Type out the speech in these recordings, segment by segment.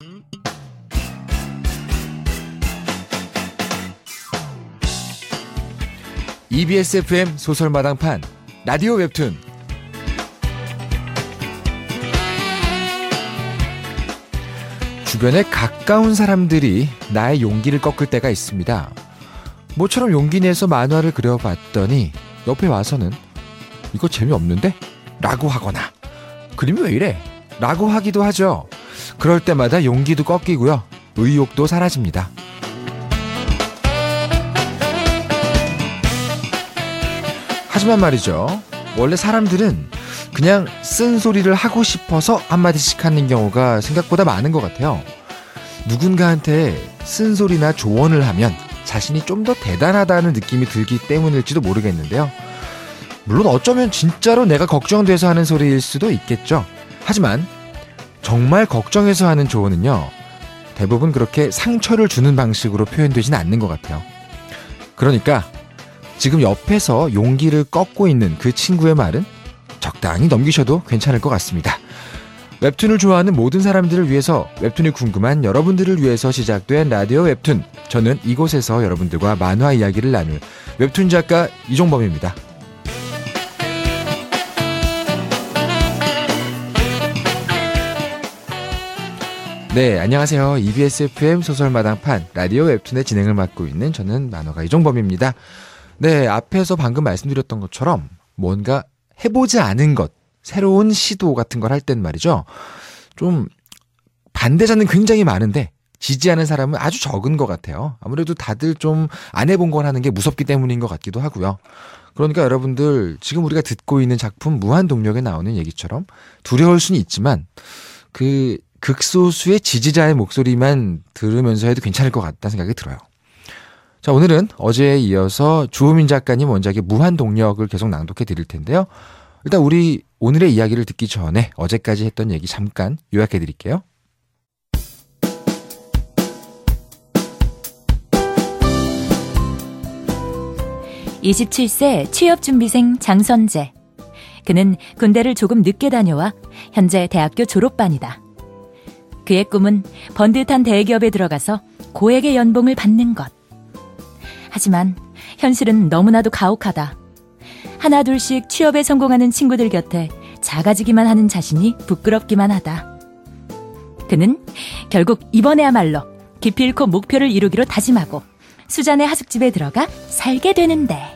EBS FM 소설마당판 라디오 웹툰 주변에 가까운 사람들이 나의 용기를 꺾을 때가 있습니다. 모처럼 용기 내서 만화를 그려봤더니 옆에 와서는 이거 재미없는데? 라고 하거나 그림이 왜 이래? 라고 하기도 하죠. 그럴 때마다 용기도 꺾이고요. 의욕도 사라집니다. 하지만 말이죠. 원래 사람들은 그냥 쓴소리를 하고 싶어서 한마디씩 하는 경우가 생각보다 많은 것 같아요. 누군가한테 쓴소리나 조언을 하면 자신이 좀 더 대단하다는 느낌이 들기 때문일지도 모르겠는데요. 물론 어쩌면 진짜로 내가 걱정돼서 하는 소리일 수도 있겠죠. 하지만 정말 걱정해서 하는 조언은요. 대부분 그렇게 상처를 주는 방식으로 표현되지는 않는 것 같아요. 그러니까 지금 옆에서 용기를 꺾고 있는 그 친구의 말은 적당히 넘기셔도 괜찮을 것 같습니다. 웹툰을 좋아하는 모든 사람들을 위해서, 웹툰이 궁금한 여러분들을 위해서 시작된 라디오 웹툰. 저는 이곳에서 여러분들과 만화 이야기를 나눌 웹툰 작가 이종범입니다. 네, 안녕하세요. EBS FM 소설마당판 라디오 웹툰의 진행을 맡고 있는 저는 만화가 이종범입니다. 네, 앞에서 방금 말씀드렸던 것처럼 뭔가 해보지 않은 것, 새로운 시도 같은 걸 할 땐 말이죠. 좀 반대자는 굉장히 많은데 지지하는 사람은 아주 적은 것 같아요. 아무래도 다들 좀 안 해본 걸 하는 게 무섭기 때문인 것 같기도 하고요. 그러니까 여러분들 지금 우리가 듣고 있는 작품 무한동력에 나오는 얘기처럼 두려울 수는 있지만 그 극소수의 지지자의 목소리만 들으면서 해도 괜찮을 것 같다는 생각이 들어요. 자, 오늘은 어제에 이어서 주호민 작가님 원작의 무한동력을 계속 낭독해 드릴 텐데요. 일단 우리 오늘의 이야기를 듣기 전에 어제까지 했던 얘기 잠깐 요약해 드릴게요. (27세) 취업준비생 장선재. 그는 군대를 조금 늦게 다녀와 현재 대학교 졸업반이다. 그의 꿈은 번듯한 대기업에 들어가서 고액의 연봉을 받는 것. 하지만 현실은 너무나도 가혹하다. 하나 둘씩 취업에 성공하는 친구들 곁에 작아지기만 하는 자신이 부끄럽기만 하다. 그는 결국 이번에야말로 기필코 목표를 이루기로 다짐하고 수잔의 하숙집에 들어가 살게 되는데,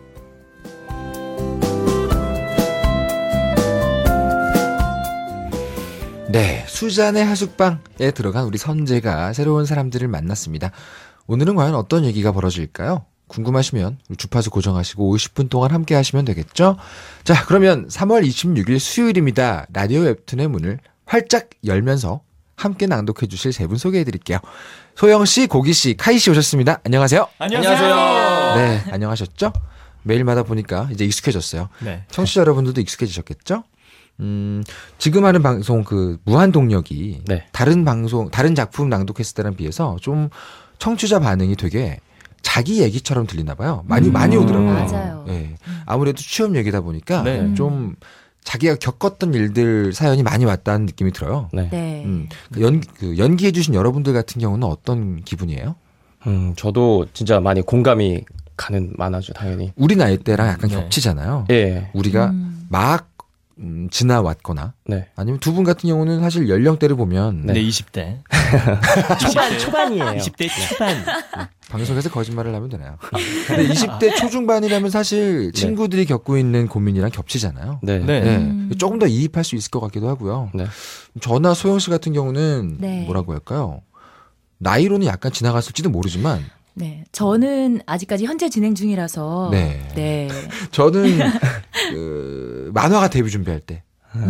네, 수잔의 하숙방에 들어간 우리 선재가 새로운 사람들을 만났습니다. 오늘은 과연 어떤 얘기가 벌어질까요? 궁금하시면 주파수 고정하시고 50분 동안 함께 하시면 되겠죠? 자, 그러면 3월 26일 수요일입니다. 라디오 웹툰의 문을 활짝 열면서 함께 낭독해 주실 세 분 소개해 드릴게요. 소영씨, 고기씨, 카이씨 오셨습니다. 안녕하세요. 안녕하세요. 네, 안녕하셨죠? 매일마다 보니까 이제 익숙해졌어요. 네. 청취자 여러분들도 익숙해지셨겠죠? 지금 하는 방송 그 무한동력이 네. 다른 작품 낭독했을 때랑 비해서 좀 청취자 반응이 되게 자기 얘기처럼 들리나 봐요. 많이 오더라고요. 맞아요. 네. 아무래도 취업 얘기다 보니까 네. 좀 자기가 겪었던 일들 사연이 많이 왔다는 느낌이 들어요. 네. 네. 연기해 주신 여러분들 같은 경우는 어떤 기분이에요? 저도 진짜 많이 공감이 가는 만화죠, 당연히. 우리 나이 때랑 약간 네. 겹치잖아요. 예. 우리가 막 지나왔거나 네. 아니면 두 분 같은 경우는 사실 연령대를 보면 네. 20대. 초반이에요. 20대 초반. 방송에서 거짓말을 하면 되나요? 근데 20대 초중반이라면 사실 친구들이 겪고 있는 고민이랑 겹치잖아요. 네. 네. 네. 조금 더 이입할 수 있을 것 같기도 하고요. 네. 저나 소영 씨 같은 경우는 네. 뭐라고 할까요? 나이로는 약간 지나갔을지도 모르지만 네. 저는 아직까지 현재 진행 중이라서. 네. 네. 저는 만화가 데뷔 준비할 때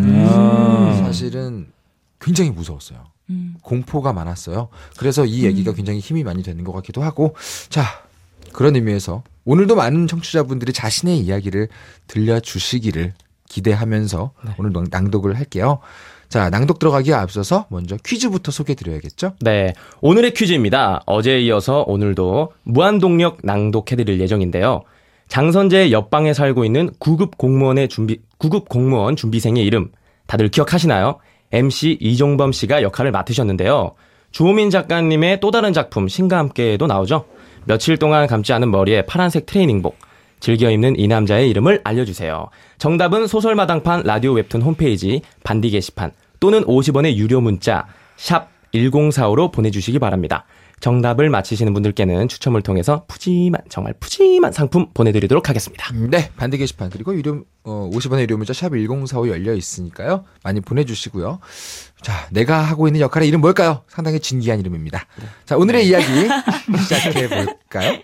사실은 굉장히 무서웠어요. 공포가 많았어요. 그래서 이 얘기가 굉장히 힘이 많이 되는 것 같기도 하고, 자, 그런 의미에서 오늘도 많은 청취자분들이 자신의 이야기를 들려주시기를 기대하면서 네. 오늘 낭독을 할게요. 자, 낭독 들어가기에 앞서서 먼저 퀴즈부터 소개해드려야겠죠? 네. 오늘의 퀴즈입니다. 어제에 이어서 오늘도 무한동력 낭독해드릴 예정인데요. 장선재의 옆방에 살고 있는 9급 공무원 준비생의 이름 다들 기억하시나요? MC 이종범 씨가 역할을 맡으셨는데요. 주호민 작가님의 또 다른 작품 신과 함께도 나오죠. 며칠 동안 감지 않은 머리에 파란색 트레이닝복, 즐겨 입는 이 남자의 이름을 알려주세요. 정답은 소설마당판 라디오 웹툰 홈페이지 반디 게시판 또는 50원의 유료 문자 샵 1045로 보내주시기 바랍니다. 정답을 맞히시는 분들께는 추첨을 통해서 정말 푸짐한 상품 보내드리도록 하겠습니다. 네, 반대 게시판 그리고 50원의 유료 문자 샵 1045 열려 있으니까요. 많이 보내주시고요. 자, 내가 하고 있는 역할의 이름 뭘까요? 상당히 진기한 이름입니다. 자, 오늘의 이야기 시작해 볼까요?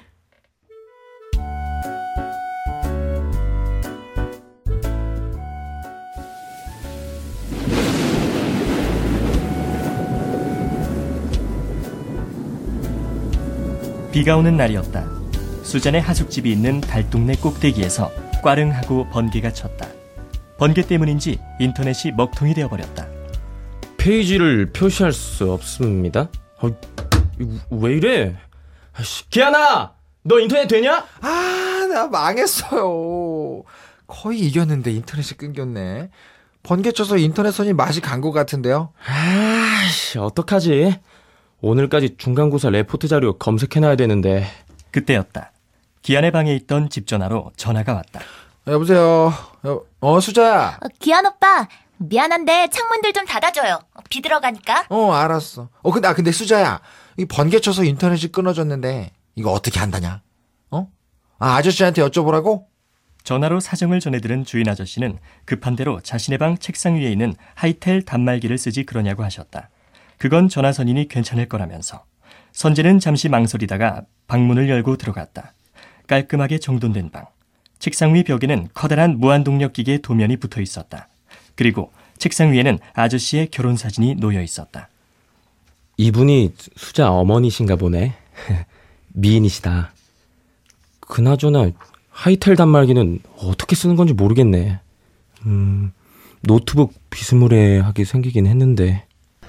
비가 오는 날이었다. 수잔의 하숙집이 있는 달동네 꼭대기에서 꽈릉하고 번개가 쳤다. 번개 때문인지 인터넷이 먹통이 되어버렸다. 페이지를 표시할 수 없습니다. 왜 이래? 기아나! 너 인터넷 되냐? 나 망했어요. 거의 이겼는데 인터넷이 끊겼네. 번개 쳐서 인터넷선이 맛이 간 것 같은데요. 어떡하지? 오늘까지 중간고사 레포트 자료 검색해놔야 되는데. 그때였다. 기안의 방에 있던 집 전화로 전화가 왔다. 여보세요. 수자야. 기안 오빠, 미안한데 창문들 좀 닫아줘요. 비 들어가니까. 알았어. 근데 수자야. 이 번개 쳐서 인터넷이 끊어졌는데 이거 어떻게 한다냐? 아저씨한테 여쭤보라고? 전화로 사정을 전해들은 주인 아저씨는 급한 대로 자신의 방 책상 위에 있는 하이텔 단말기를 쓰지 그러냐고 하셨다. 그건 전화선이니 괜찮을 거라면서. 선재는 잠시 망설이다가 방문을 열고 들어갔다. 깔끔하게 정돈된 방. 책상 위 벽에는 커다란 무한동력 기계 도면이 붙어 있었다. 그리고 책상 위에는 아저씨의 결혼사진이 놓여 있었다. 이분이 수자 어머니신가 보네. 미인이시다. 그나저나 하이텔 단말기는 어떻게 쓰는 건지 모르겠네. 노트북 비스무리하게 생기긴 했는데.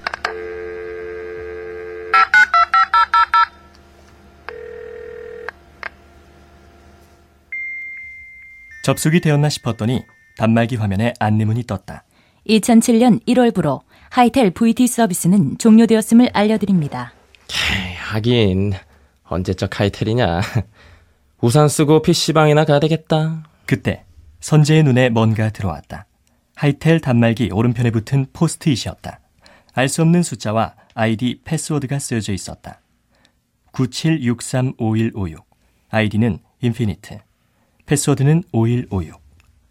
접속이 되었나 싶었더니 단말기 화면에 안내문이 떴다. 2007년 1월부로 하이텔 VT 서비스는 종료되었음을 알려드립니다. 하긴 언제적 하이텔이냐. 우산 쓰고 PC방이나 가야 되겠다. 그때 선재의 눈에 뭔가 들어왔다. 하이텔 단말기 오른편에 붙은 포스트잇이었다. 알 수 없는 숫자와 아이디 패스워드가 쓰여져 있었다. 97635156. 아이디는 인피니트. 패스워드는 5156.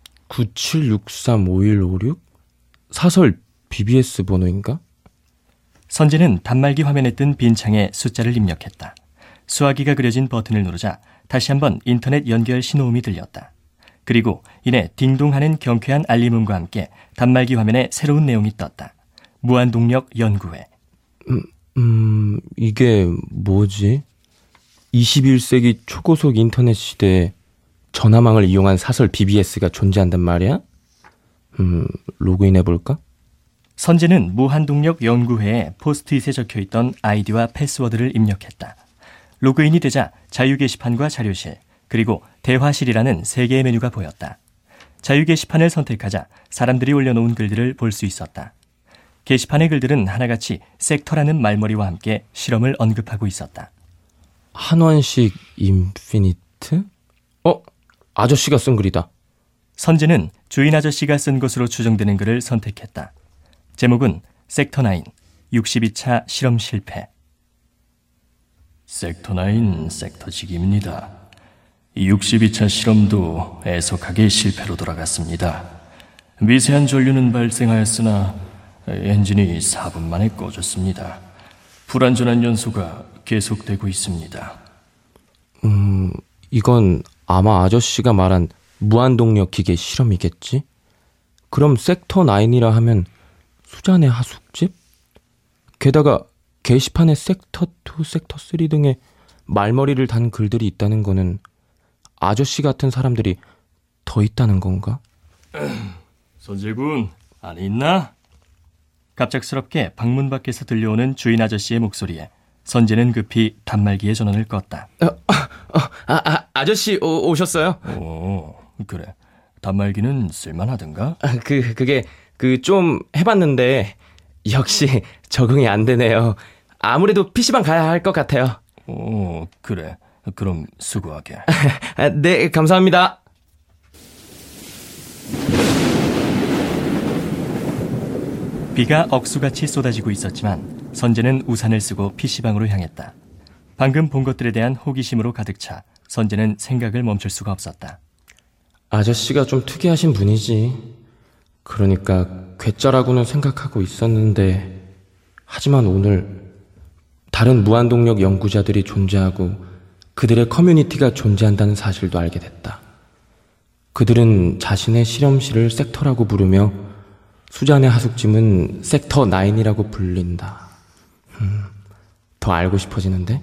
97635156? 사설 BBS 번호인가? 선재는 단말기 화면에 뜬 빈 창에 숫자를 입력했다. 수화기가 그려진 버튼을 누르자 다시 한번 인터넷 연결 신호음이 들렸다. 그리고 이내 딩동하는 경쾌한 알림음과 함께 단말기 화면에 새로운 내용이 떴다. 무한동력 연구회. 이게 뭐지? 21세기 초고속 인터넷 시대에 전화망을 이용한 사설 BBS가 존재한단 말이야? 로그인해볼까? 선재는 무한동력 연구회에 포스트잇에 적혀있던 아이디와 패스워드를 입력했다. 로그인이 되자 자유 게시판과 자료실, 그리고 대화실이라는 3개의 메뉴가 보였다. 자유 게시판을 선택하자 사람들이 올려놓은 글들을 볼 수 있었다. 게시판의 글들은 하나같이 섹터라는 말머리와 함께 실험을 언급하고 있었다. 한원식 인피니트? 아저씨가 쓴 글이다. 선재는 주인 아저씨가 쓴 것으로 추정되는 글을 선택했다. 제목은 섹터9 62차 실험 실패. 섹터9 섹터직입니다. 62차 실험도 애석하게 실패로 돌아갔습니다. 미세한 전류는 발생하였으나 엔진이 4분 만에 꺼졌습니다. 불안전한 연소가 계속되고 있습니다. 이건 아마 아저씨가 말한 무한동력 기계 실험이겠지? 그럼 섹터9이라 하면 수잔의 하숙집? 게다가 게시판에 섹터2, 섹터3 등의 말머리를 단 글들이 있다는 거는 아저씨 같은 사람들이 더 있다는 건가? 선재군, 안에 있나? 갑작스럽게 방문 밖에서 들려오는 주인 아저씨의 목소리에 선재는 급히 단말기의 전원을 껐다. 아저씨 오셨어요? 그래. 단말기는 쓸만하던가? 그게 좀 해봤는데 역시 적응이 안 되네요. 아무래도 PC방 가야 할 것 같아요. 그래. 그럼 수고하게. 네, 감사합니다. 비가 억수같이 쏟아지고 있었지만 선재는 우산을 쓰고 PC방으로 향했다. 방금 본 것들에 대한 호기심으로 가득 차 선재는 생각을 멈출 수가 없었다. 아저씨가 좀 특이하신 분이지. 그러니까 괴짜라고는 생각하고 있었는데, 하지만 오늘 다른 무한동력 연구자들이 존재하고 그들의 커뮤니티가 존재한다는 사실도 알게 됐다. 그들은 자신의 실험실을 섹터라고 부르며 수잔의 하숙집은 섹터 9이라고 불린다. 더 알고 싶어지는데?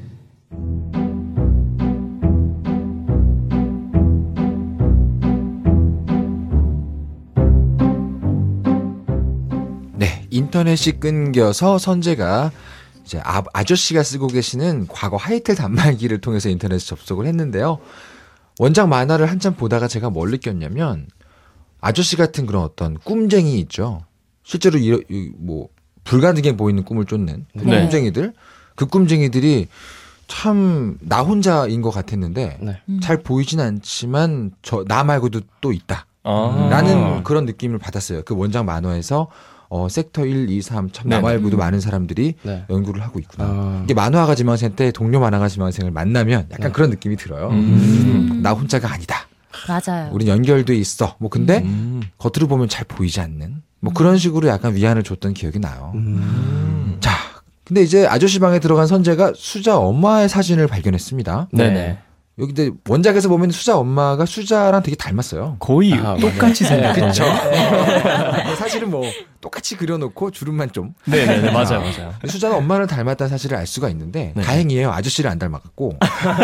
네, 인터넷이 끊겨서 선재가 이제 아저씨가 쓰고 계시는 과거 하이텔 단말기를 통해서 인터넷에 접속을 했는데요. 원작 만화를 한참 보다가 제가 뭘 느꼈냐면 아저씨 같은 그런 어떤 꿈쟁이 있죠. 실제로 뭐 불가능해 보이는 꿈을 쫓는 그 네. 꿈쟁이들, 그 꿈쟁이들이 참 나 혼자인 것 같았는데 네. 잘 보이진 않지만 나 말고도 또 있다. 아. 라는 그런 느낌을 받았어요. 그 원작 만화에서 섹터 1, 2, 3 참 나 말고도 많은 사람들이 네. 연구를 하고 있구나. 이게 만화가 지망생 때 동료 만화가 지망생을 만나면 약간 그런 느낌이 들어요. 나 혼자가 아니다. 맞아요. 우린 연결돼 있어. 뭐 근데 겉으로 보면 잘 보이지 않는 뭐 그런 식으로 약간 위안을 줬던 기억이 나요. 자, 근데 이제 아저씨 방에 들어간 선재가 수자 엄마의 사진을 발견했습니다. 네네. 여기 근데 원작에서 보면 수자 엄마가 수자랑 되게 닮았어요. 거의 똑같이 생겼죠. 사실은 뭐 똑같이 그려놓고 주름만 좀. 네네네. 맞아요. 수자는 엄마를 닮았다는 사실을 알 수가 있는데 네. 다행이에요. 아저씨를 안 닮아갖고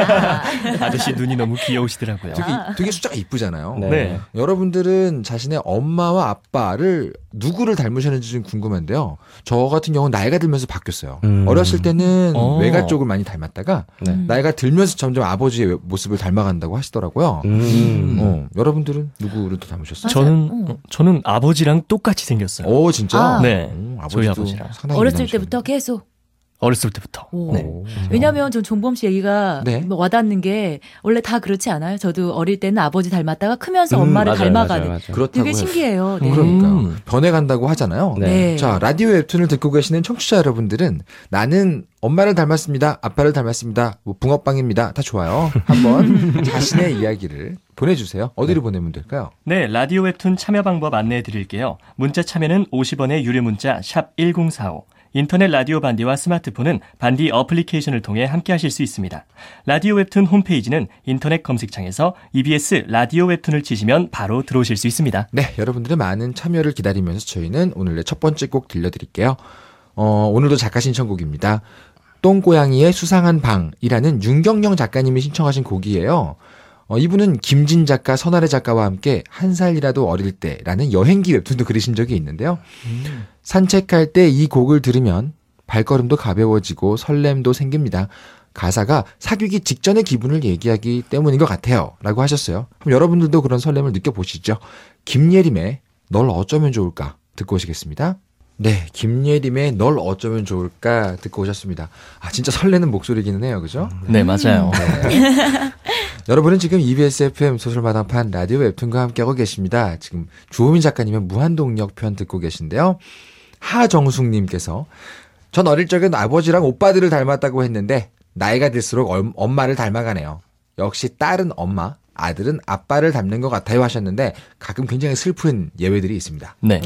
아저씨 눈이 너무 귀여우시더라고요. 되게 수자가 이쁘잖아요. 네. 여러분들은 자신의 엄마와 아빠를 누구를 닮으셨는지 좀 궁금한데요. 저 같은 경우는 나이가 들면서 바뀌었어요. 어렸을 때는 외가 쪽을 많이 닮았다가 네. 나이가 들면서 점점 아버지의 모습을 닮아간다고 하시더라고요. 여러분들은 누구를 더 닮으셨어요? 저는 아버지랑 똑같이 생겼어요. 오 진짜? 네. 저희 아버지도 아버지랑. 상당히 어렸을 미남이셨네. 때부터 계속. 어렸을 때부터. 오. 네. 왜냐면 전 종범 씨 얘기가 네. 뭐 와닿는 게 원래 다 그렇지 않아요? 저도 어릴 때는 아버지 닮았다가 크면서 엄마를 닮아가는. 그렇다고 되게 해요. 신기해요. 네. 그러니까 변해간다고 하잖아요. 네. 자, 라디오 웹툰을 듣고 계시는 청취자 여러분들은 나는 엄마를 닮았습니다. 아빠를 닮았습니다. 뭐 붕어빵입니다. 다 좋아요. 한번 자신의 이야기를 보내주세요. 어디로 보내면 될까요? 네, 라디오 웹툰 참여 방법 안내해 드릴게요. 문자 참여는 50원의 유료 문자 샵 1045. 인터넷 라디오 반디와 스마트폰은 반디 어플리케이션을 통해 함께 하실 수 있습니다. 라디오 웹툰 홈페이지는 인터넷 검색창에서 EBS 라디오 웹툰을 치시면 바로 들어오실 수 있습니다. 네, 여러분들의 많은 참여를 기다리면서 저희는 오늘의 첫 번째 곡 들려드릴게요. 오늘도 작가 신청곡입니다. 똥고양이의 수상한 방이라는 윤경영 작가님이 신청하신 곡이에요. 이분은 김진 작가, 선아래 작가와 함께 한 살이라도 어릴 때라는 여행기 웹툰도 그리신 적이 있는데요. 산책할 때 이 곡을 들으면 발걸음도 가벼워지고 설렘도 생깁니다. 가사가 사귀기 직전의 기분을 얘기하기 때문인 것 같아요. 라고 하셨어요. 그럼 여러분들도 그런 설렘을 느껴보시죠. 김예림의 널 어쩌면 좋을까 듣고 오시겠습니다. 네, 김예림의 널 어쩌면 좋을까 듣고 오셨습니다. 아, 진짜 설레는 목소리기는 해요. 그죠? 네, 맞아요. 여러분은 지금 EBS FM 소설마당판 라디오 웹툰과 함께하고 계십니다. 지금 주호민 작가님의 무한동력 편 듣고 계신데요. 하정숙님께서 전 어릴 적엔 아버지랑 오빠들을 닮았다고 했는데 나이가 들수록 엄마를 닮아가네요. 역시 딸은 엄마, 아들은 아빠를 닮는 것 같아요 하셨는데 가끔 굉장히 슬픈 예외들이 있습니다. 네.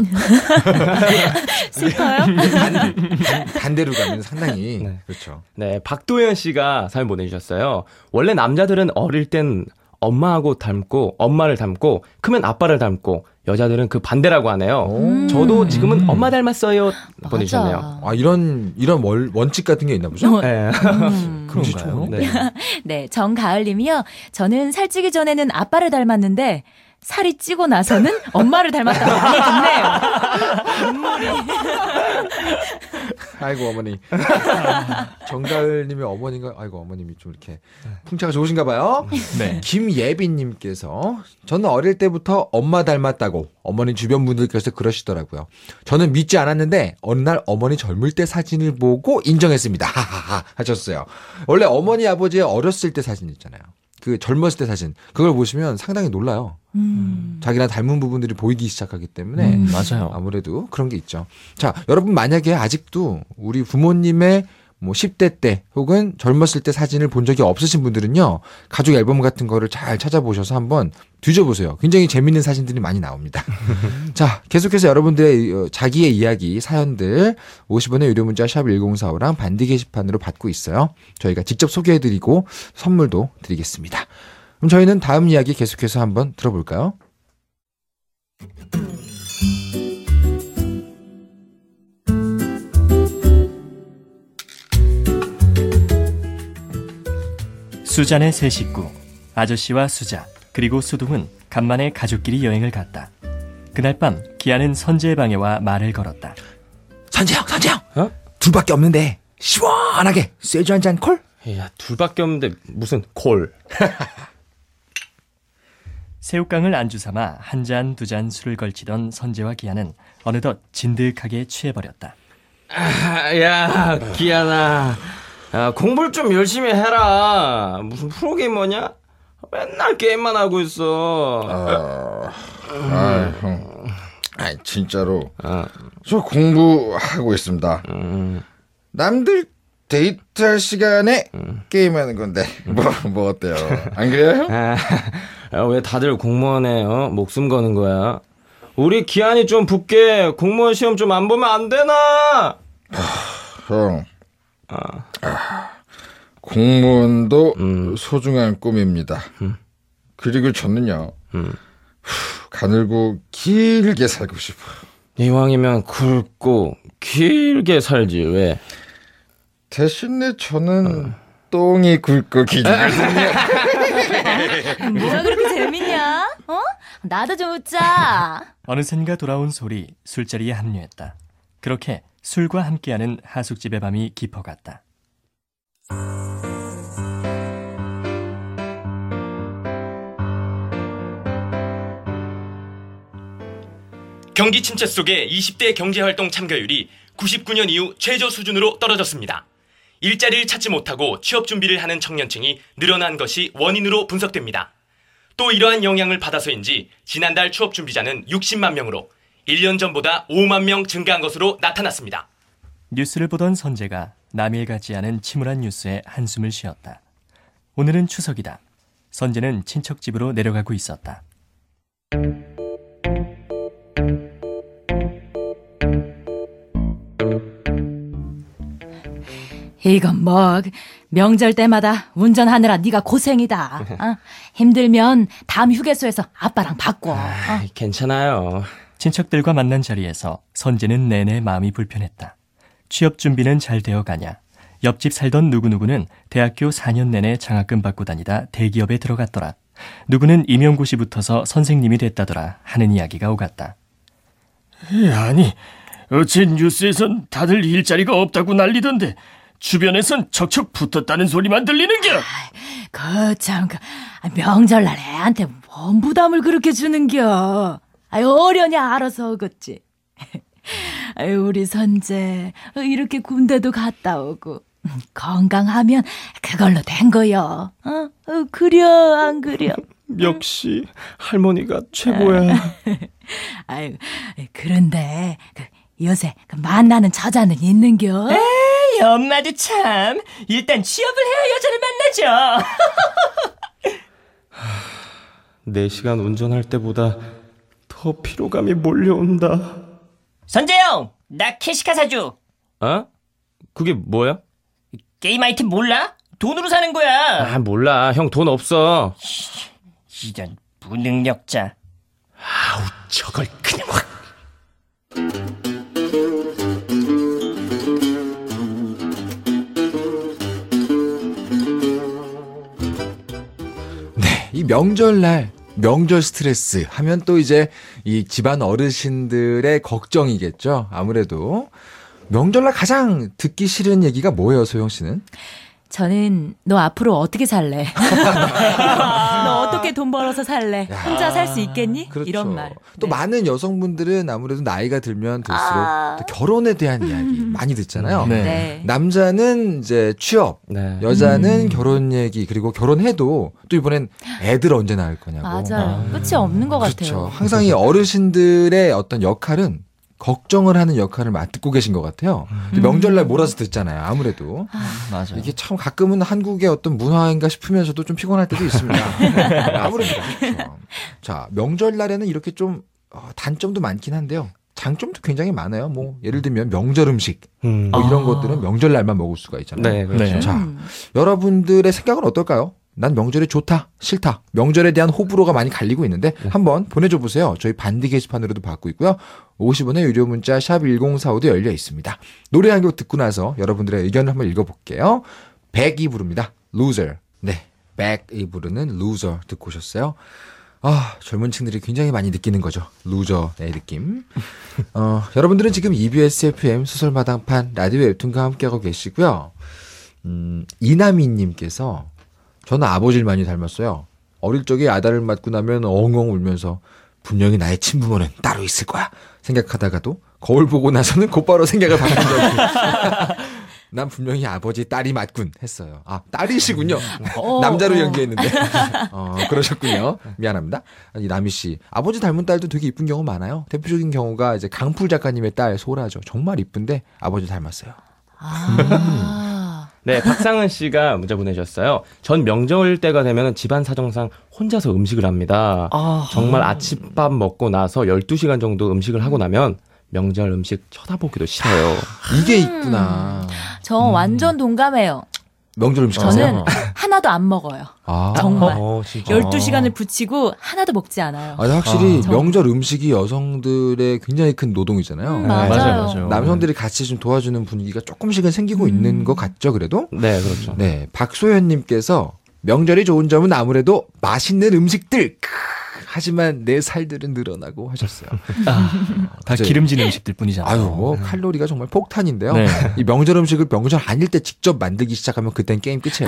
슬퍼요? 반대로 가면 상당히 네. 그렇죠. 네, 박도현 씨가 사연 보내주셨어요. 원래 남자들은 어릴 땐 엄마하고 닮고 엄마를 닮고 크면 아빠를 닮고 여자들은 그 반대라고 하네요. 저도 지금은 엄마 닮았어요 보내주셨네요. 아 이런 원칙 같은 게 있나 보죠? 네. 그런가요? 네. 네, 정가을님이요. 저는 살찌기 전에는 아빠를 닮았는데 살이 찌고 나서는 엄마를 닮았다고 많이 듣네요. 눈물이. 아이고 어머니. 정다을님의 어머니가 아이고 어머님이 좀 이렇게 풍차가 좋으신가 봐요. 네. 김예빈님께서 저는 어릴 때부터 엄마 닮았다고 어머니 주변 분들께서 그러시더라고요. 저는 믿지 않았는데 어느 날 어머니 젊을 때 사진을 보고 인정했습니다. 하하하 하셨어요. 원래 어머니 아버지의 어렸을 때 사진 있잖아요. 그 젊었을 때 사진 그걸 보시면 상당히 놀라요. 자기랑 닮은 부분들이 보이기 시작하기 때문에 맞아요. 아무래도 그런 게 있죠. 자, 여러분 만약에 아직도 우리 부모님의 뭐 10대 때 혹은 젊었을 때 사진을 본 적이 없으신 분들은요. 가족 앨범 같은 거를 잘 찾아보셔서 한번 뒤져보세요. 굉장히 재밌는 사진들이 많이 나옵니다. 자, 계속해서 여러분들의 자기의 이야기, 사연들 50원의 유료 문자 샵 1045랑 반디 게시판으로 받고 있어요. 저희가 직접 소개해드리고 선물도 드리겠습니다. 그럼 저희는 다음 이야기 계속해서 한번 들어볼까요? 수잔의 세 식구, 아저씨와 수자, 그리고 수둥은 간만에 가족끼리 여행을 갔다. 그날 밤 기아는 선재의 방에 와 말을 걸었다. 선재형, 어? 둘밖에 없는데 시원하게 쇠주 한잔 콜? 야, 둘밖에 없는데 무슨 콜. 새우깡을 안주 삼아 한 잔, 두 잔 술을 걸치던 선재와 기아는 어느덧 진득하게 취해버렸다. 야, 기아나. 야, 공부를 좀 열심히 해라. 무슨 프로게이머냐? 맨날 게임만 하고 있어. 형. 아이, 진짜로. 저 공부하고 있습니다. 남들 데이트할 시간에 게임하는 건데, 뭐 어때요? 안 그래요? 왜 다들 공무원에 목숨 거는 거야? 우리 기한이 좀 붙게 공무원 시험 좀 안 보면 안 되나? 형. 공무원도 소중한 꿈입니다. 그리고 저는요, 가늘고 길게 살고 싶어요. 이왕이면 굵고 길게 살지, 왜? 대신에 저는 똥이 굵고 길거든요. 뭐가 그렇게 재밌냐? 어? 나도 좀 웃자. 어느샌가 돌아온 소리 술자리에 합류했다. 그렇게 술과 함께하는 하숙집의 밤이 깊어갔다. 경기 침체 속에 20대 경제활동 참가율이 99년 이후 최저 수준으로 떨어졌습니다. 일자리를 찾지 못하고 취업 준비를 하는 청년층이 늘어난 것이 원인으로 분석됩니다. 또 이러한 영향을 받아서인지 지난달 취업 준비자는 60만 명으로 1년 전보다 5만 명 증가한 것으로 나타났습니다. 뉴스를 보던 선재가 남일 같지 않은 침울한 뉴스에 한숨을 쉬었다. 오늘은 추석이다. 선재는 친척 집으로 내려가고 있었다. 이건 뭐 명절 때마다 운전하느라 네가 고생이다. 힘들면 다음 휴게소에서 아빠랑 바꿔. 괜찮아요. 친척들과 만난 자리에서 선재는 내내 마음이 불편했다. 취업 준비는 잘 되어가냐. 옆집 살던 누구누구는 대학교 4년 내내 장학금 받고 다니다 대기업에 들어갔더라. 누구는 임용고시 붙어서 선생님이 됐다더라 하는 이야기가 오갔다. 아니, 어제 뉴스에선 다들 일자리가 없다고 난리던데 주변에선 척척 붙었다는 소리만 들리는겨. 거참 명절날 애한테 뭔 부담을 그렇게 주는겨. 어려냐 알아서 오겠지. 우리 선재 이렇게 군대도 갔다 오고 건강하면 그걸로 된 거요. 그려 안 그려? 역시 할머니가 최고야. 아유, 그런데 요새 만나는 처자는 있는겨? 에이, 엄마도 참. 일단 취업을 해야 여자를 만나죠. 4시간 운전할 때보다 더 피로감이 몰려온다. 선재형, 나 캐시카 사줘. 어? 그게 뭐야? 게임 아이템 몰라? 돈으로 사는 거야. 몰라. 형 돈 없어. 이런 무능력자. 저걸 그냥 확. 네, 이 명절날 명절 스트레스 하면 또 이제 이 집안 어르신들의 걱정이겠죠. 아무래도 명절날 가장 듣기 싫은 얘기가 뭐예요, 소영 씨는? 저는 너 앞으로 어떻게 살래? 너 어떻게 돈 벌어서 살래? 혼자 살 수 있겠니? 그렇죠. 이런 말. 또 네. 많은 여성분들은 아무래도 나이가 들면 들수록 또 결혼에 대한 이야기 많이 듣잖아요. 네. 네. 남자는 이제 취업, 네. 여자는 결혼 얘기, 그리고 결혼해도 또 이번엔 애들 언제 낳을 거냐고. 맞아요. 끝이 없는 것 그렇죠. 같아요. 항상 이 어르신들의 어떤 역할은 걱정을 하는 역할을 맡고 계신 것 같아요. 명절날 몰아서 듣잖아요. 아무래도. 맞아요. 이게 참 가끔은 한국의 어떤 문화인가 싶으면서도 좀 피곤할 때도 있습니다. 아무래도 그렇죠. 자, 명절날에는 이렇게 좀 단점도 많긴 한데요. 장점도 굉장히 많아요. 뭐 예를 들면 명절 음식 뭐 이런 것들은 명절날만 먹을 수가 있잖아요. 네, 그렇죠. 네. 자, 여러분들의 생각은 어떨까요? 난 명절이 좋다, 싫다. 명절에 대한 호불호가 많이 갈리고 있는데 한번 보내줘 보세요. 저희 반디 게시판으로도 받고 있고요. 50원의 유료 문자 샵 1045도 열려 있습니다. 노래 한 곡 듣고 나서 여러분들의 의견을 한번 읽어볼게요. 백이 부릅니다. Loser. 네, 백이 부르는 Loser 듣고 오셨어요. 아, 젊은 층들이 굉장히 많이 느끼는 거죠. 루저의 느낌. 여러분들은 지금 EBS FM 소설마당판 라디오 웹툰과 함께하고 계시고요. 이나미님께서 저는 아버지를 많이 닮았어요. 어릴 적에 아다를 맞고 나면 엉엉 울면서 분명히 나의 친부모는 따로 있을 거야 생각하다가도 거울 보고 나서는 곧바로 생각을 바꾼 적이 난 분명히 아버지 딸이 맞군 했어요. 아, 딸이시군요. 남자로 연기했는데. 그러셨군요. 미안합니다. 아니, 나미 씨. 아버지 닮은 딸도 되게 이쁜 경우 많아요. 대표적인 경우가 이제 강풀 작가님의 딸 소라죠. 정말 이쁜데 아버지 닮았어요. 네, 박상은 씨가 문자 보내주셨어요. 전 명절 때가 되면 집안 사정상 혼자서 음식을 합니다. 정말 아침밥 먹고 나서 12시간 정도 음식을 하고 나면 명절 음식 쳐다보기도 싫어요. 이게 있구나. 저 완전 동감해요. 명절 음식 저는 하세요? 하나도 안 먹어요. 아, 정말. 진짜. 12시간을 붙이고 하나도 먹지 않아요. 아니, 확실히 저- 명절 음식이 여성들의 굉장히 큰 노동이잖아요. 맞아요. 맞아요. 남성들이 같이 좀 도와주는 분위기가 조금씩은 생기고 있는 것 같죠, 그래도? 네, 그렇죠. 네, 박소연님께서 명절이 좋은 점은 아무래도 맛있는 음식들. 하지만 내 살들은 늘어나고 하셨어요. 다 기름진 음식들 뿐이잖아요. 아유, 뭐 칼로리가 정말 폭탄인데요. 네. 이 명절 음식을 명절 아닐 때 직접 만들기 시작하면 그땐 게임 끝이에요.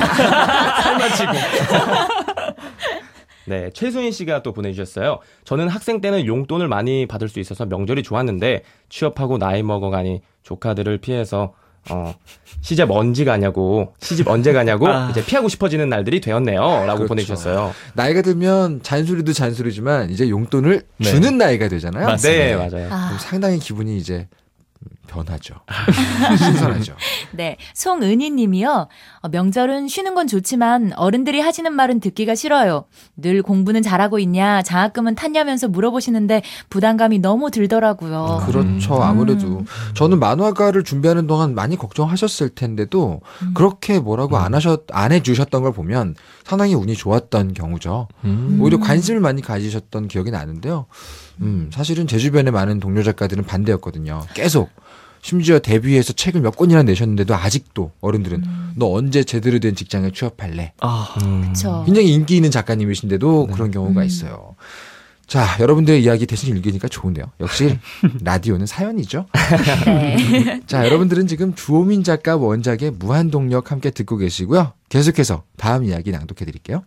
네, 최수인 씨가 또 보내주셨어요. 저는 학생 때는 용돈을 많이 받을 수 있어서 명절이 좋았는데 취업하고 나이 먹어가니 조카들을 피해서 시집 언제 가냐고 이제 피하고 싶어지는 날들이 되었네요라고 그렇죠. 보내주셨어요. 나이가 들면 잔소리도 잔소리지만 이제 용돈을 네. 주는 나이가 되잖아요. 맞습니다. 네, 맞아요. 그럼 상당히 기분이 이제 변하죠. 신선하죠. 네, 송은희 님이요. 명절은 쉬는 건 좋지만 어른들이 하시는 말은 듣기가 싫어요. 늘 공부는 잘하고 있냐, 장학금은 탔냐면서 물어보시는데 부담감이 너무 들더라고요. 그렇죠. 아무래도 저는 만화가를 준비하는 동안 많이 걱정하셨을 텐데도 그렇게 뭐라고 안 해주셨던 걸 보면 상당히 운이 좋았던 경우죠. 오히려 관심을 많이 가지셨던 기억이 나는데요. 사실은 제 주변에 많은 동료 작가들은 반대였거든요. 계속. 심지어 데뷔해서 책을 몇 권이나 내셨는데도 아직도 어른들은 너 언제 제대로 된 직장에 취업할래? 그렇죠. 굉장히 인기 있는 작가님이신데도 그런 경우가 있어요. 자, 여러분들의 이야기 대신 읽으니까 좋은데요. 역시 라디오는 사연이죠. 네. 자, 여러분들은 지금 주호민 작가 원작의 무한동력 함께 듣고 계시고요. 계속해서 다음 이야기 낭독해 드릴게요.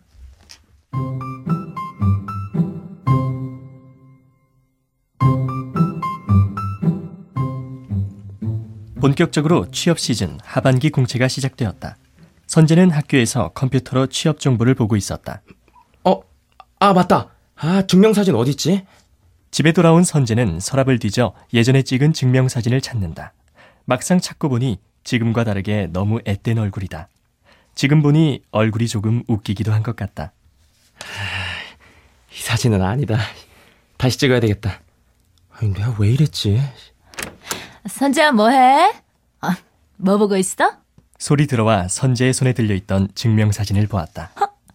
본격적으로 취업 시즌 하반기 공채가 시작되었다. 선재는 학교에서 컴퓨터로 취업 정보를 보고 있었다. 맞다. 증명사진 어딨지? 집에 돌아온 선재는 서랍을 뒤져 예전에 찍은 증명사진을 찾는다. 막상 찾고 보니 지금과 다르게 너무 앳된 얼굴이다. 지금 보니 얼굴이 조금 웃기기도 한 것 같다. 이 사진은 아니다. 다시 찍어야 되겠다. 아니, 내가 왜 이랬지? 선재야 뭐해? 뭐 보고 있어? 소리 들어와 선재의 손에 들려있던 증명사진을 보았다.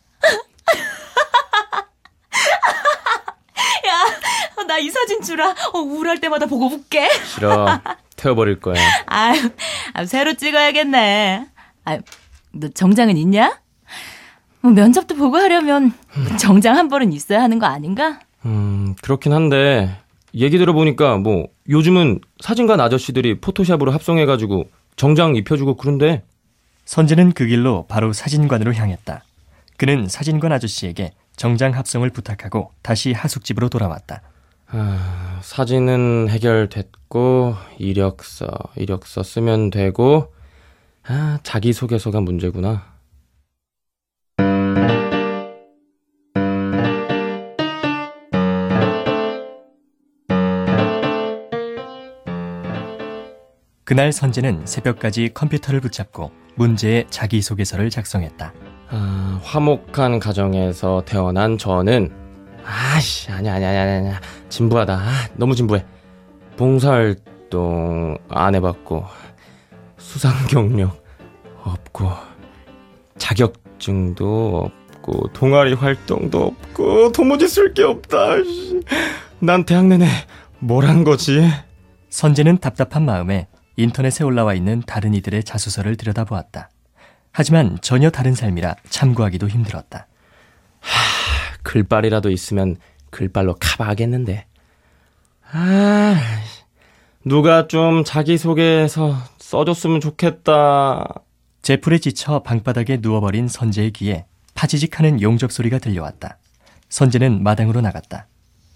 나 이 사진 주라. 우울할 때마다 보고 웃게. 싫어. 태워버릴 거야. 아유, 새로 찍어야겠네. 너 정장은 있냐? 면접도 보고 하려면 정장 한 벌은 있어야 하는 거 아닌가? 그렇긴 한데 얘기 들어보니까 뭐 요즘은 사진관 아저씨들이 포토샵으로 합성해가지고 정장 입혀주고 그런데. 선재는 그 길로 바로 사진관으로 향했다. 그는 사진관 아저씨에게 정장 합성을 부탁하고 다시 하숙집으로 돌아왔다. 사진은 해결됐고 이력서 쓰면 되고 자기소개서가 문제구나. 그날 선재는 새벽까지 컴퓨터를 붙잡고 문제의 자기소개서를 작성했다. 화목한 가정에서 태어난 저는 아니야 진부하다. 너무 진부해. 봉사활동 안 해봤고 수상 경력 없고 자격증도 없고 동아리 활동도 없고 도무지 쓸 게 없다. 난 대학 내내 뭘 한 거지? 선재는 답답한 마음에 인터넷에 올라와 있는 다른 이들의 자소서를 들여다보았다. 하지만 전혀 다른 삶이라 참고하기도 힘들었다. 글빨이라도 있으면 글빨로 커버하겠는데. 누가 좀 자기소개서 써줬으면 좋겠다. 제풀에 지쳐 방바닥에 누워버린 선재의 귀에 파지직하는 용접 소리가 들려왔다. 선재는 마당으로 나갔다.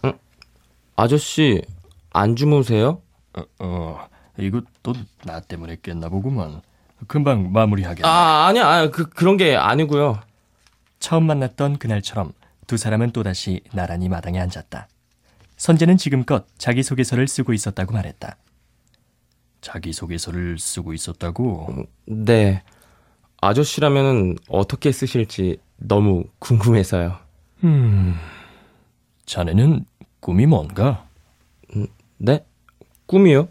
아저씨 안 주무세요? 이거 또 나 때문에 깼나 보구만. 금방 마무리하겠네. 아니야. 그런 게 아니고요. 처음 만났던 그날처럼 두 사람은 또다시 나란히 마당에 앉았다. 선재는 지금껏 자기소개서를 쓰고 있었다고 말했다. 자기소개서를 쓰고 있었다고? 네. 아저씨라면 어떻게 쓰실지 너무 궁금해서요. 자네는 꿈이 뭔가? 네? 꿈이요?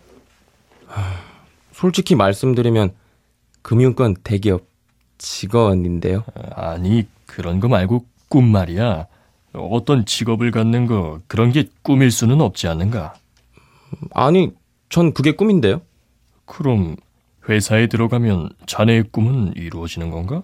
솔직히 말씀드리면 금융권 대기업 직원인데요. 아니, 그런 거 말고 꿈 말이야. 어떤 직업을 갖는 거, 그런 게 꿈일 수는 없지 않는가? 아니, 전 그게 꿈인데요. 그럼 회사에 들어가면 자네의 꿈은 이루어지는 건가?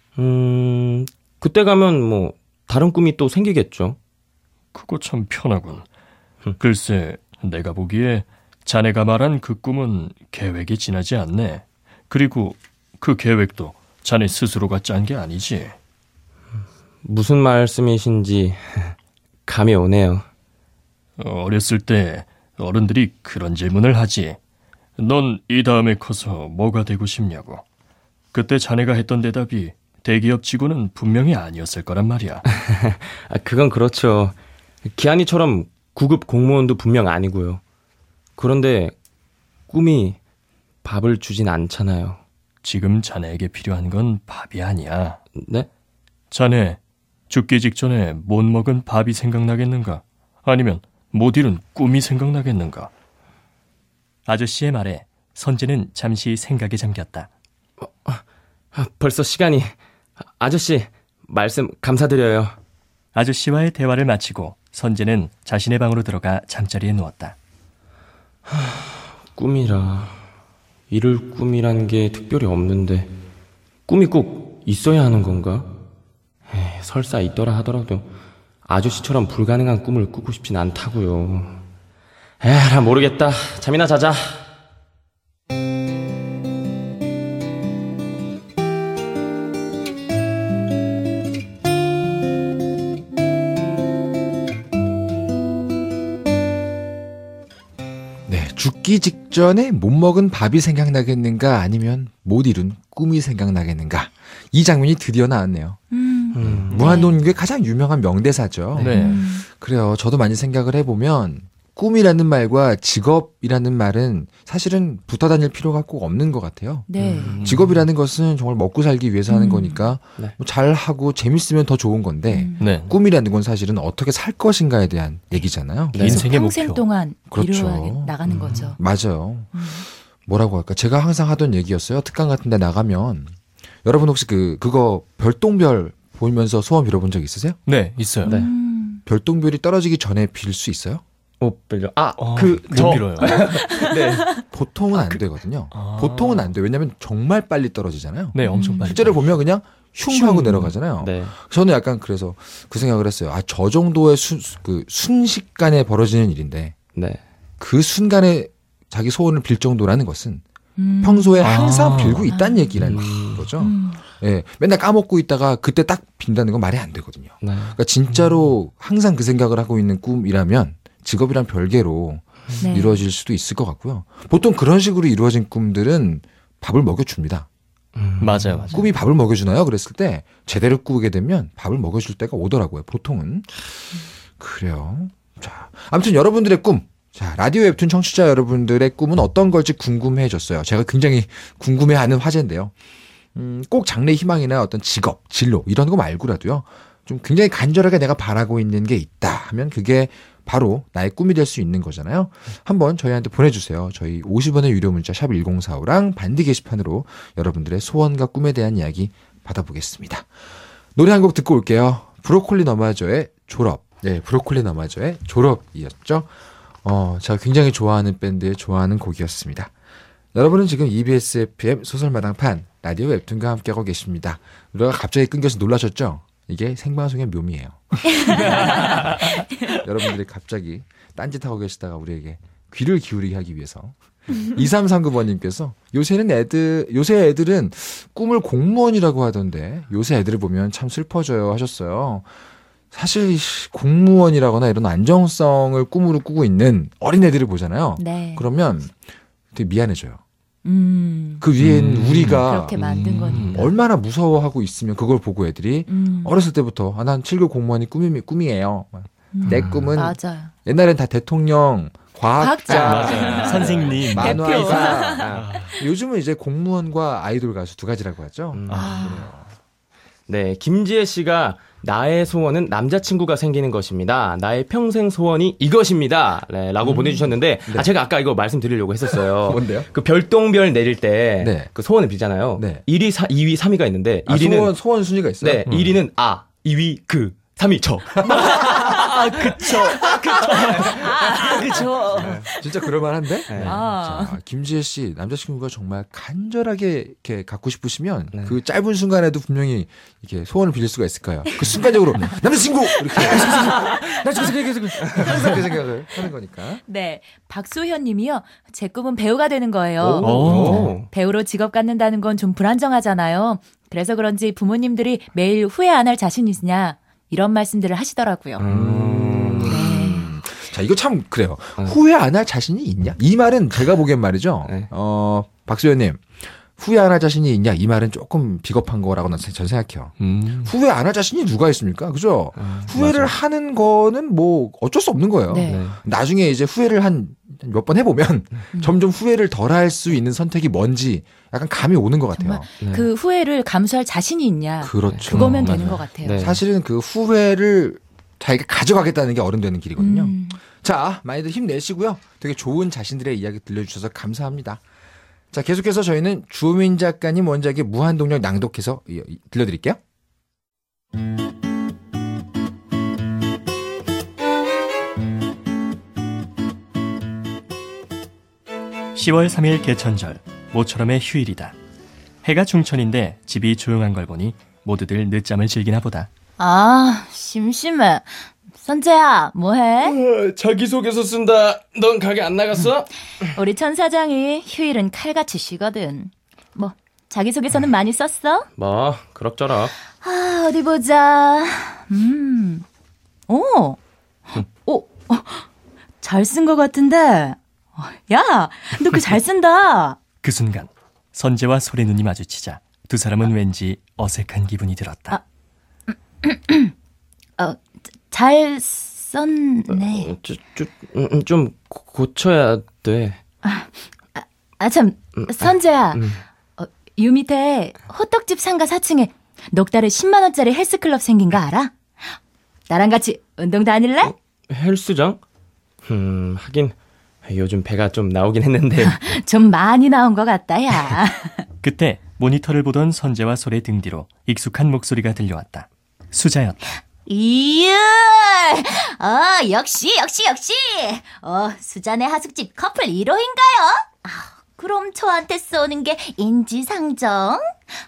그때 가면 뭐 다른 꿈이 또 생기겠죠. 그거 참 편하군. 글쎄, 내가 보기에 자네가 말한 그 꿈은 계획에 지나지 않네. 그리고 그 계획도 자네 스스로가 짠 게 아니지. 무슨 말씀이신지 감이 오네요. 어렸을 때 어른들이 그런 질문을 하지. 넌 이 다음에 커서 뭐가 되고 싶냐고. 그때 자네가 했던 대답이 대기업 직원은 분명히 아니었을 거란 말이야. 그건 그렇죠. 기한이처럼 9급 공무원도 분명 아니고요. 그런데 꿈이 밥을 주진 않잖아요. 지금 자네에게 필요한 건 밥이 아니야. 네? 자네, 죽기 직전에 못 먹은 밥이 생각나겠는가? 아니면 못 이룬 꿈이 생각나겠는가? 아저씨의 말에 선재는 잠시 생각에 잠겼다. 벌써 시간이... 아저씨, 말씀 감사드려요. 아저씨와의 대화를 마치고 선재는 자신의 방으로 들어가 잠자리에 누웠다. 꿈이라... 이룰 꿈이란 게 특별히 없는데 꿈이 꼭 있어야 하는 건가? 설사 있더라 하더라도 아저씨처럼 불가능한 꿈을 꾸고 싶진 않다고요. 에라 모르겠다. 잠이나 자자. 네, 죽기 직전에 못 먹은 밥이 생각나겠는가 아니면 못 이룬 꿈이 생각나겠는가. 이 장면이 드디어 나왔네요. 무한도전기의 가장 유명한 명대사죠. 네. 그래요. 저도 많이 생각을 해보면 꿈이라는 말과 직업이라는 말은 사실은 붙어 다닐 필요가 꼭 없는 것 같아요. 네. 직업이라는 것은 정말 먹고 살기 위해서 하는 거니까 네. 뭐 잘하고 재밌으면 더 좋은 건데 네. 꿈이라는 건 사실은 어떻게 살 것인가에 대한 얘기잖아요. 네. 인생의 평생 목표. 동안 그렇죠. 이루어 나가는 거죠. 맞아요. 뭐라고 할까? 제가 항상 하던 얘기였어요. 특강 같은 데 나가면 여러분 혹시 그거 별똥별 보면서 소원 빌어본 적 있으세요? 네, 있어요. 네. 별똥별이 떨어지기 전에 빌 수 있어요? 못 빌려. 못 저 빌어요. 네. 보통은 안 되거든요. 보통은 안 돼요. 왜냐하면 정말 빨리 떨어지잖아요. 네, 엄청 빨리. 실제로 보면 그냥 흉 하고 내려가잖아요. 네. 저는 약간 그래서 그 생각을 했어요. 저 정도의 순식간에 벌어지는 일인데 네. 그 순간에 자기 소원을 빌 정도라는 것은 평소에 항상 빌고 있다는 얘기라는 거죠. 예, 맨날 까먹고 있다가 그때 딱 빈다는 건 말이 안 되거든요. 네. 그러니까 진짜로 항상 그 생각을 하고 있는 꿈이라면 직업이란 별개로 네. 이루어질 수도 있을 것 같고요. 보통 그런 식으로 이루어진 꿈들은 밥을 먹여줍니다. 맞아요. 꿈이 밥을 먹여주나요? 그랬을 때 제대로 꾸게 되면 밥을 먹여줄 때가 오더라고요. 보통은. 그래요. 자, 아무튼 여러분들의 꿈. 자, 라디오 웹툰 청취자 여러분들의 꿈은 어떤 걸지 궁금해졌어요. 제가 굉장히 궁금해하는 화제인데요. 꼭 장래 희망이나 어떤 직업, 진로 이런 거 말고라도요. 좀 굉장히 간절하게 내가 바라고 있는 게 있다 하면 그게 바로 나의 꿈이 될 수 있는 거잖아요. 한번 저희한테 보내주세요. 저희 50원의 유료 문자 샵 1045랑 반디 게시판으로 여러분들의 소원과 꿈에 대한 이야기 받아보겠습니다. 노래 한 곡 듣고 올게요. 브로콜리 너마저의 졸업. 네, 브로콜리 너마저의 졸업이었죠. 제가 굉장히 좋아하는 밴드의 좋아하는 곡이었습니다. 여러분은 지금 EBS FM 소설마당판 라디오 웹툰과 함께하고 계십니다. 우리가 갑자기 끊겨서 놀라셨죠? 이게 생방송의 묘미예요. 여러분들이 갑자기 딴짓하고 계시다가 우리에게 귀를 기울이게 하기 위해서 2339번님께서 요새 애들은 꿈을 공무원이라고 하던데 요새 애들을 보면 참 슬퍼져요 하셨어요. 사실 공무원이라거나 이런 안정성을 꿈으로 꾸고 있는 어린애들을 보잖아요. 네. 그러면 되게 미안해져요. 그 위엔 우리가 그렇게 만든 거니까. 얼마나 무서워하고 있으면 그걸 보고 애들이 어렸을 때부터 난 7급 공무원이 꿈이에요. 내 꿈은 맞아요. 옛날엔 다 대통령, 과학자, 맞아요. 선생님, 만화사. 요즘은 이제 공무원과 아이돌 가수 두 가지라고 하죠. 네, 김지혜 씨가 나의 소원은 남자친구가 생기는 것입니다. 나의 평생 소원이 이것입니다. 네, 라고 보내주셨는데, 네. 제가 아까 이거 말씀드리려고 했었어요. 뭔데요? 그 별똥별 내릴 때, 네. 그 소원을 빌잖아요. 네. 1위, 2위, 3위가 있는데, 1위는, 소원 순위가 있어요? 네, 1위는 2위 그, 3위 저. 그죠. 진짜 그럴만한데? 네. 자, 김지혜 씨 남자친구가 정말 간절하게 이렇게 갖고 싶으시면 네. 그 짧은 순간에도 분명히 이렇게 소원을 빌릴 수가 있을 거예요. 그 순간적으로 남자친구 이렇게 남자친구 항상 그 생각을 하는 거니까. 네, 박소현 님이요. 제 꿈은 배우가 되는 거예요. 오. 배우로 직업 갖는다는 건 좀 불안정하잖아요. 그래서 그런지 부모님들이 매일 후회 안 할 자신 있냐 이런 말씀들을 하시더라고요. 자, 이거 참 그래요. 후회 안 할 자신이 있냐? 이 말은 제가 보기엔 말이죠. 네. 박소연님 후회 안 할 자신이 있냐? 이 말은 조금 비겁한 거라고 전 생각해요. 후회 안 할 자신이 누가 있습니까? 그죠? 후회를 하는 거는 뭐 어쩔 수 없는 거예요. 네. 네. 나중에 이제 후회를 한 몇 번 해보면 점점 후회를 덜 할 수 있는 선택이 뭔지 약간 감이 오는 것 같아요. 정말 그 후회를 감수할 자신이 있냐. 그렇죠. 그거면 맞아요. 되는 것 같아요. 네. 사실은 그 후회를 자기가 가져가겠다는 게 어른되는 길이거든요. 자, 많이들 힘내시고요. 되게 좋은 자신들의 이야기 들려주셔서 감사합니다. 자, 계속해서 저희는 주호민 작가님 원작의 무한동력 낭독해서 들려드릴게요. 10월 3일 개천절, 모처럼의 휴일이다. 해가 중천인데 집이 조용한 걸 보니 모두들 늦잠을 즐기나 보다. 아, 심심해. 선재야, 뭐해? 자기소개서 쓴다. 넌 가게 안 나갔어? 우리 천 사장이 휴일은 칼같이 쉬거든. 뭐, 자기소개서는 많이 썼어? 뭐, 그럭저럭. 아, 어디 보자. 잘 쓴 것 같은데. 야, 너 그 잘 쓴다. 그 순간 선재와 소래 눈이 마주치자 두 사람은 왠지 어색한 기분이 들었다. 잘 썼네. 좀 고쳐야 돼. 참, 선재야. 유 밑에 호떡집 상가 4층에 넉 달에 10만 원짜리 헬스클럽 생긴 거 알아? 나랑 같이 운동 다닐래? 헬스장? 하긴 요즘 배가 좀 나오긴 했는데. 좀 많이 나온 것 같다, 야. 그때 모니터를 보던 선재와 소래 등 뒤로 익숙한 목소리가 들려왔다. 수자였다. 이유! 역시. 수잔의 하숙집 커플 1호인가요? 그럼 저한테 쏘는 게 인지상정?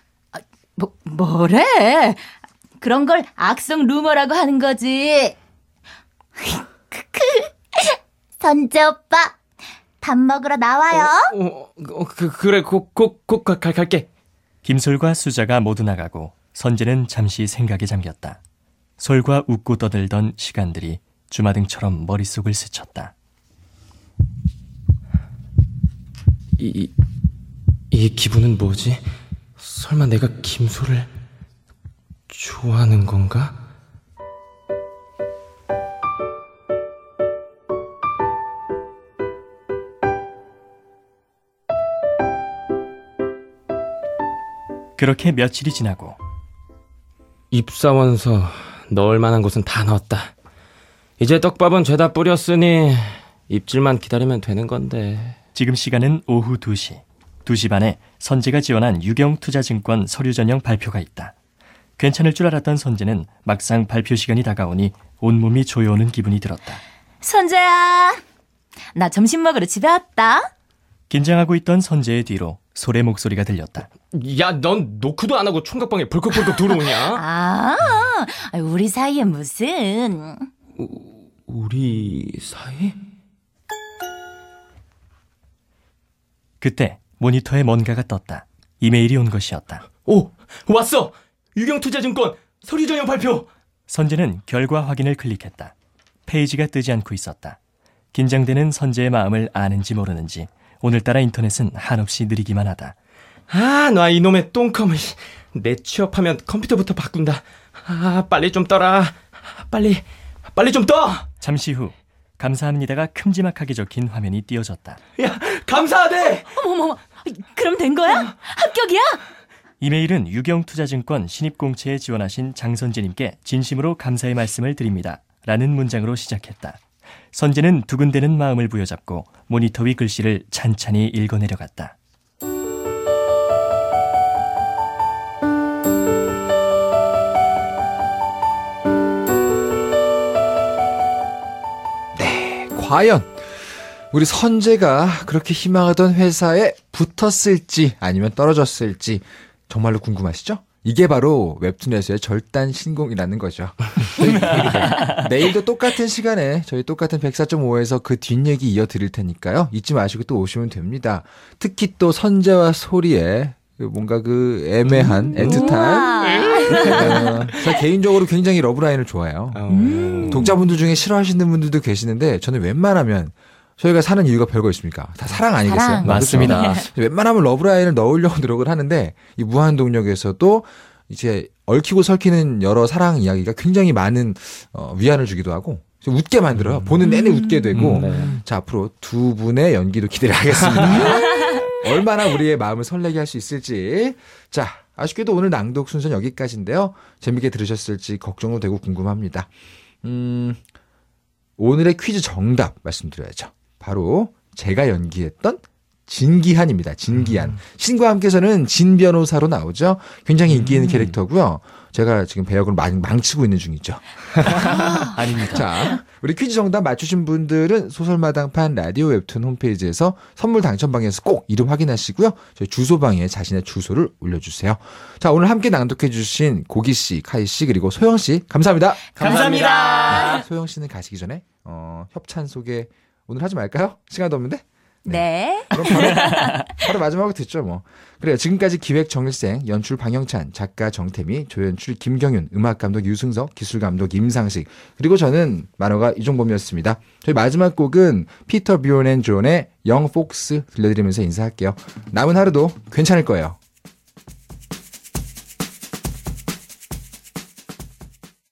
뭐래? 그런 걸 악성 루머라고 하는 거지. 선재 오빠, 밥 먹으러 나와요. 그래, 갈게. 김솔과 수자가 모두 나가고 선재는 잠시 생각에 잠겼다. 솔과 웃고 떠들던 시간들이 주마등처럼 머릿속을 스쳤다. 이 기분은 뭐지? 설마 내가 김솔을 좋아하는 건가? 그렇게 며칠이 지나고 입사원서 넣을 만한 곳은 다 넣었다. 이제 떡밥은 죄다 뿌렸으니 입질만 기다리면 되는 건데. 지금 시간은 오후 2시. 2시 반에 선재가 지원한 유경투자증권 서류 전형 발표가 있다. 괜찮을 줄 알았던 선재는 막상 발표 시간이 다가오니 온몸이 조여오는 기분이 들었다. 선재야, 나 점심 먹으러 집에 왔다. 긴장하고 있던 선재의 뒤로 솔의 목소리가 들렸다. 야, 넌 노크도 안 하고 총각방에 벌컥벌컥 들어오냐? 우리 사이에 무슨... 우리 사이? 그때 모니터에 뭔가가 떴다. 이메일이 온 것이었다. 오, 왔어! 유경투자증권 서류 전형 발표! 선재는 결과 확인을 클릭했다. 페이지가 뜨지 않고 있었다. 긴장되는 선재의 마음을 아는지 모르는지 오늘따라 인터넷은 한없이 느리기만 하다. 나 이놈의 똥컴을. 내 취업하면 컴퓨터부터 바꾼다. 빨리 좀 떠라. 빨리 좀 떠! 잠시 후 감사합니다가 큼지막하게 적힌 화면이 띄어졌다. 야, 감사하대! 어머머, 그럼 된 거야? 합격이야? 이메일은 유경투자증권 신입공채에 지원하신 장선재님께 진심으로 감사의 말씀을 드립니다. 라는 문장으로 시작했다. 선재는 두근대는 마음을 부여잡고 모니터 위 글씨를 찬찬히 읽어내려갔다. 과연 우리 선재가 그렇게 희망하던 회사에 붙었을지 아니면 떨어졌을지 정말로 궁금하시죠? 이게 바로 웹툰에서의 절단 신공이라는 거죠. 내일도 똑같은 시간에 저희 똑같은 104.5에서 그 뒷얘기 이어드릴 테니까요. 잊지 마시고 또 오시면 됩니다. 특히 또 선재와 소리의 뭔가 그 애매한 애틋한 제가 개인적으로 굉장히 러브라인을 좋아해요. 독자분들 중에 싫어하시는 분들도 계시는데 저는 웬만하면 저희가 사는 이유가 별거 있습니까? 다 사랑 아니겠어요? 사랑. 맞습니다. 그렇죠? 웬만하면 러브라인을 넣으려고 노력을 하는데 이 무한동력에서도 이제 얽히고 설키는 여러 사랑 이야기가 굉장히 많은 위안을 주기도 하고 웃게 만들어요. 보는 내내 웃게 되고 자, 앞으로 두 분의 연기도 기대를 하겠습니다. 얼마나 우리의 마음을 설레게 할 수 있을지. 자, 아쉽게도 오늘 낭독 순서는 여기까지인데요. 재밌게 들으셨을지 걱정도 되고 궁금합니다. 오늘의 퀴즈 정답 말씀드려야죠. 바로 제가 연기했던 진기한입니다. 진기한. 신과 함께서는 진 변호사로 나오죠. 굉장히 인기 있는 캐릭터고요. 제가 지금 배역을 많이 망치고 있는 중이죠. 아닙니다. 자, 우리 퀴즈 정답 맞추신 분들은 소설마당판 라디오 웹툰 홈페이지에서 선물 당첨방에서 꼭 이름 확인하시고요. 저희 주소방에 자신의 주소를 올려주세요. 자, 오늘 함께 낭독해주신 고기씨, 카이씨, 그리고 소영씨 감사합니다. 감사합니다. 소영씨는 가시기 전에 협찬 소개 오늘 하지 말까요? 시간도 없는데? 네. 그럼 바로 마지막으로 듣죠 뭐. 그래요. 지금까지 기획 정일생, 연출 방영찬, 작가 정태미, 조연출 김경윤, 음악감독 유승석, 기술감독 임상식, 그리고 저는 만화가 이종범이었습니다. 저희 마지막 곡은 피터 비온 앤 존의 영 폭스 들려드리면서 인사할게요. 남은 하루도 괜찮을 거예요.